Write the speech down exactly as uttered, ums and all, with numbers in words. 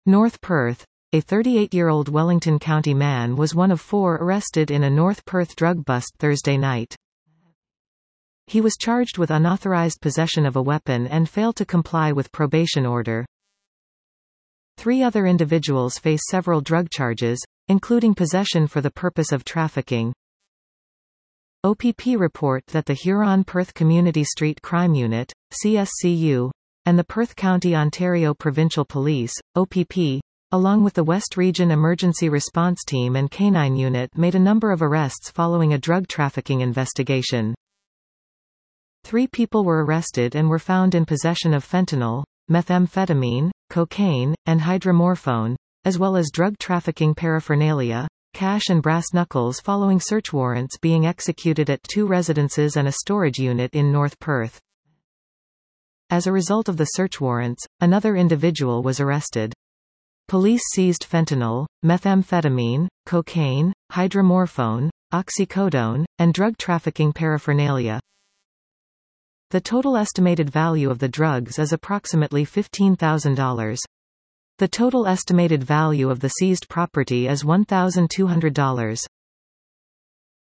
North Perth. A thirty-eight-year-old Wellington County man was one of four arrested in a North Perth drug bust Thursday night. He was charged with unauthorized possession of a weapon and failed to comply with probation order. Three other individuals face several drug charges, including possession for the purpose of trafficking. O P P report that the Huron-Perth Community Street Crime Unit, C S C U, and the Perth County Ontario Provincial Police, O P P, along with the West Region Emergency Response Team and Canine Unit, made a number of arrests following a drug trafficking investigation. Three people were arrested and were found in possession of fentanyl, methamphetamine, cocaine, and hydromorphone, as well as drug trafficking paraphernalia, cash and brass knuckles following search warrants being executed at two residences and a storage unit in North Perth. As a result of the search warrants, another individual was arrested. Police seized fentanyl, methamphetamine, cocaine, hydromorphone, oxycodone, and drug trafficking paraphernalia. The total estimated value of the drugs is approximately fifteen thousand dollars. The total estimated value of the seized property is one thousand two hundred dollars.